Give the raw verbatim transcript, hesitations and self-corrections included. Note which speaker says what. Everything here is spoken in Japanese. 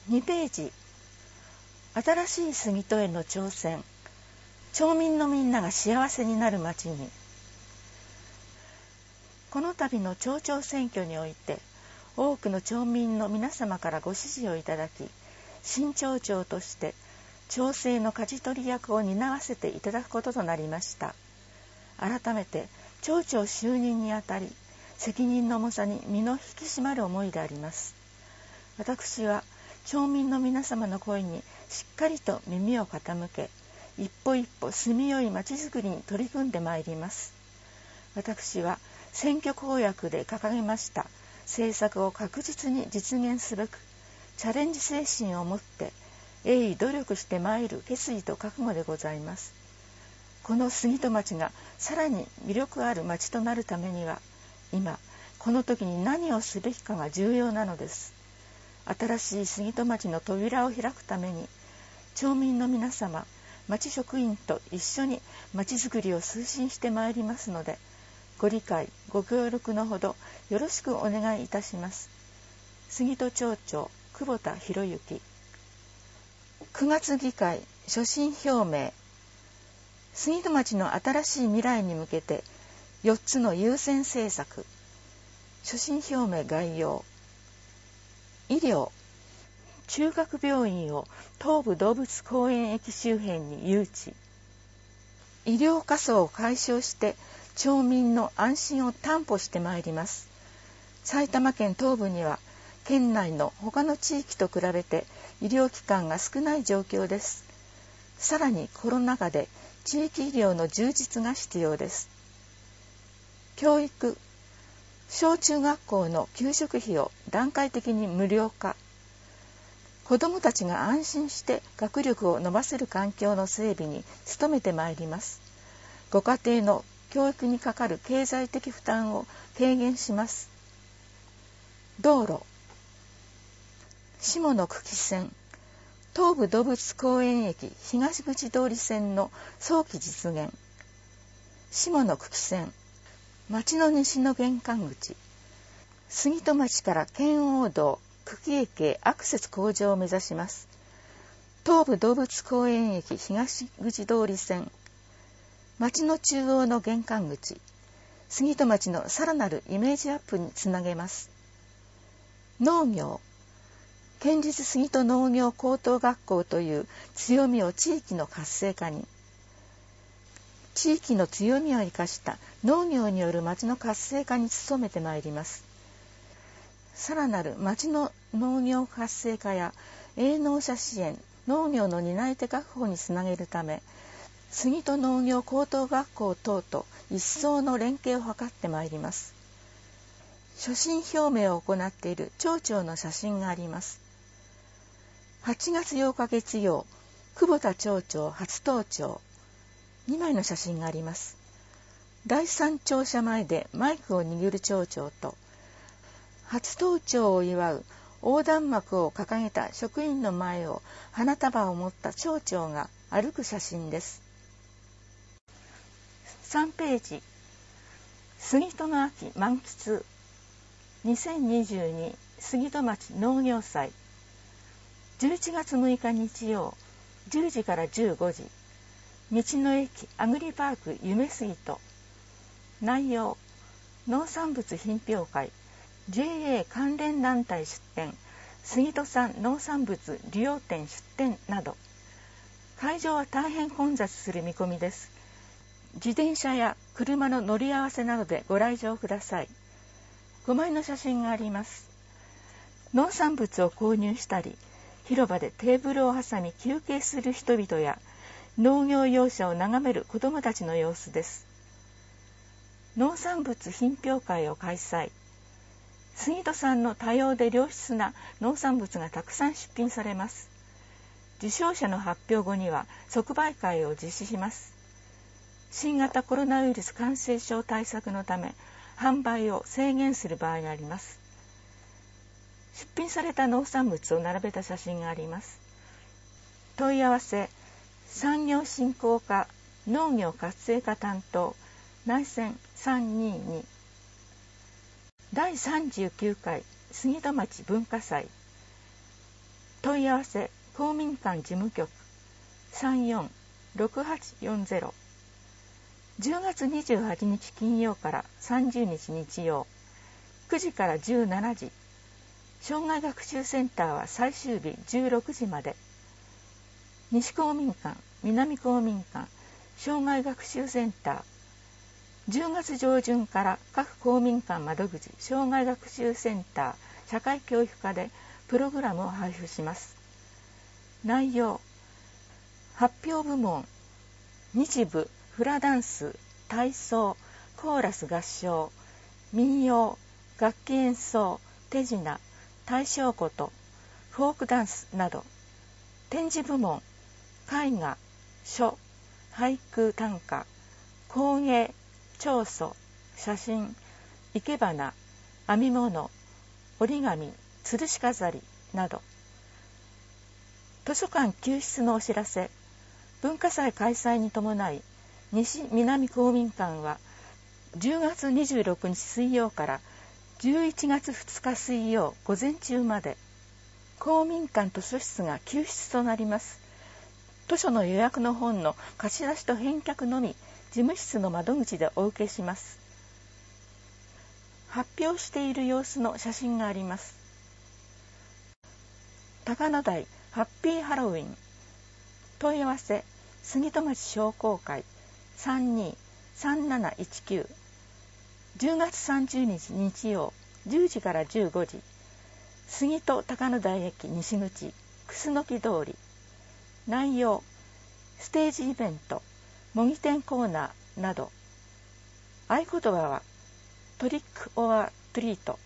Speaker 1: にページ、新しい杉戸への挑戦。町民のみんなが幸せになる町に。この度の町長選挙において、多くの町民の皆様からご支持をいただき、新町長として町政の舵取り役を担わせていただくこととなりました。改めて町長就任にあたり、責任の重さに身の引き締まる思いであります。私は町民の皆様の声にしっかりと耳を傾け、一歩一歩住みよい町づくりに取り組んでまいります。私は選挙公約で掲げました政策を確実に実現すべく、チャレンジ精神を持って鋭意努力してまいる決意と覚悟でございます。この杉戸町がさらに魅力ある町となるためには、今この時に何をすべきかが重要なのです。新しい杉戸町の扉を開くために、町民の皆様、町職員と一緒に町づくりを推進してまいりますので、ご理解ご協力のほどよろしくお願いいたします。杉戸町長久保田博之。くがつ議会所信表明。杉戸町の新しい未来に向けてよっつの優先政策。所信表明概要。医療。中核病院を東武動物公園駅周辺に誘致。医療過疎を解消して町民の安心を担保してまいります。埼玉県東部には県内の他の地域と比べて医療機関が少ない状況です。さらにコロナ禍で地域医療の充実が必要です。教育。小中学校の給食費を段階的に無料化。子どもたちが安心して学力を伸ばせる環境の整備に努めてまいります。ご家庭の教育にかかる経済的負担を軽減します。道路。下の久喜線、東武動物公園駅東口通り線の早期実現。下の久喜線、町の西の玄関口、杉戸町から圏央道久喜駅へアクセス向上を目指します。東武動物公園駅東口通り線、町の中央の玄関口、杉戸町のさらなるイメージアップにつなげます。農業。県立杉戸農業高等学校という強みを地域の活性化に。地域の強みを生かした農業による町の活性化に努めてまいります。さらなる町の農業活性化や営農者支援、農業の担い手確保につなげるため、杉戸農業高等学校等と一層の連携を図ってまいります。所信表明を行っている町長の写真があります。はちがつようか月曜、久保田町長初登庁。にまいの写真があります。だいさん庁舎前でマイクを握る町長と、初登庁を祝う横断幕を掲げた職員の前を花束を持った町長が歩く写真です。さんページ、杉戸の秋満喫。にせんにじゅうに杉戸町農業祭。じゅういちがつむいか日曜、じゅうじからじゅうごじ。道の駅アグリパーク夢杉戸。内容、農産物品評会、ジェーエー 関連団体出展、杉戸産農産物利用店出展など。会場は大変混雑する見込みです。自転車や車の乗り合わせなどでご来場ください。ごまいの写真があります。農産物を購入したり、広場でテーブルを挟み休憩する人々や、農業用車を眺める子どもたちの様子です。農産物品評会を開催。杉戸産の多様で良質な農産物がたくさん出品されます。受賞者の発表後には即売会を実施します。新型コロナウイルス感染症対策のため、販売を制限する場合があります。出品された農産物を並べた写真があります。問い合わせ、産業振興課農業活性化担当内線さんにーに。だいさんじゅうきゅうかい杉戸町文化祭。問問い合わせ公民館事務局 さんよんろくはちよんゼロ。 じゅうがつにじゅうはちにち金曜からさんじゅうにち日曜、くじからじゅうしちじ、障害学習センターは最終日じゅうろくじまで。西公民館、南公民館、障害学習センター、じゅうがつ上旬から各公民館窓口、障害学習センター、社会教育課でプログラムを配布します。内容、発表部門、日舞、フラダンス、体操、コーラス合唱、民謡、楽器演奏、手品、大正琴、フォークダンスなど。展示部門、絵画、書、俳句短歌、工芸、彫塑、写真、生け花、編み物、折り紙、吊るし飾りなど。図書館休室のお知らせ。文化祭開催に伴い、西南公民館はじゅうがつにじゅうろくにち水曜からじゅういちがつふつか水曜午前中まで公民館図書室が休室となります。図書の予約の本の貸し出しと返却のみ事務室の窓口でお受けします。発表している様子の写真があります。高野台ハッピーハロウィン。問い合わせ杉戸町商工会 さんにーさんなないちきゅう。じゅうがつさんじゅうにち日曜じゅうじからじゅうごじ、杉戸高野台駅西口楠木通り。内容、ステージイベント、模擬店コーナーなど。合言葉はトリックオアトリート。